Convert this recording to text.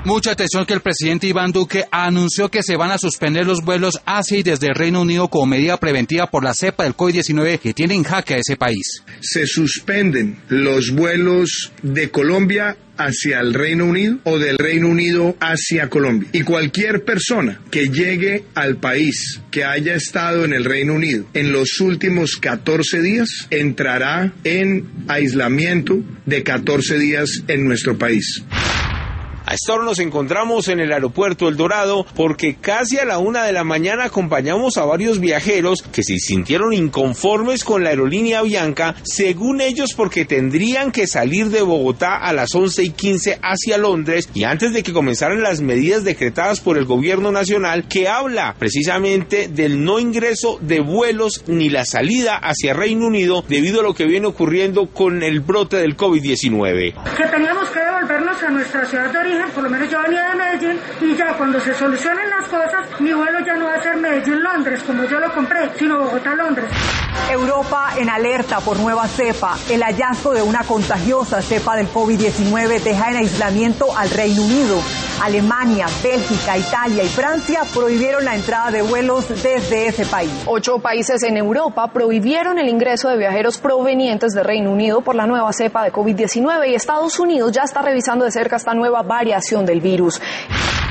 Mucha atención que el presidente Iván Duque anunció que se van a suspender los vuelos hacia y desde el Reino Unido como medida preventiva por la cepa del COVID-19 que tiene en jaque a ese país. Se suspenden los vuelos de Colombia hacia el Reino Unido o del Reino Unido hacia Colombia. Y cualquier persona que llegue al país que haya estado en el Reino Unido en los últimos 14 días entrará en aislamiento de 14 días en nuestro país. A esta hora nos encontramos en el aeropuerto El Dorado porque casi a la 1 de la mañana acompañamos a varios viajeros que se sintieron inconformes con la aerolínea Avianca, según ellos porque tendrían que salir de Bogotá a las 11:15 hacia Londres y antes de que comenzaran las medidas decretadas por el gobierno nacional que habla precisamente del no ingreso de vuelos ni la salida hacia Reino Unido debido a lo que viene ocurriendo con el brote del COVID-19. Que teníamos que devolvernos a nuestra ciudad de origen. Por lo menos yo venía de Medellín y ya cuando se solucionen las cosas, mi vuelo ya no va a ser Medellín-Londres como yo lo compré, sino Bogotá-Londres. Europa en alerta por nueva cepa. El hallazgo de una contagiosa cepa del COVID-19 deja en aislamiento al Reino Unido. Alemania, Bélgica, Italia y Francia prohibieron la entrada de vuelos desde ese país. 8 países en Europa prohibieron el ingreso de viajeros provenientes del Reino Unido por la nueva cepa de COVID-19 y Estados Unidos ya está revisando de cerca esta nueva variación del virus.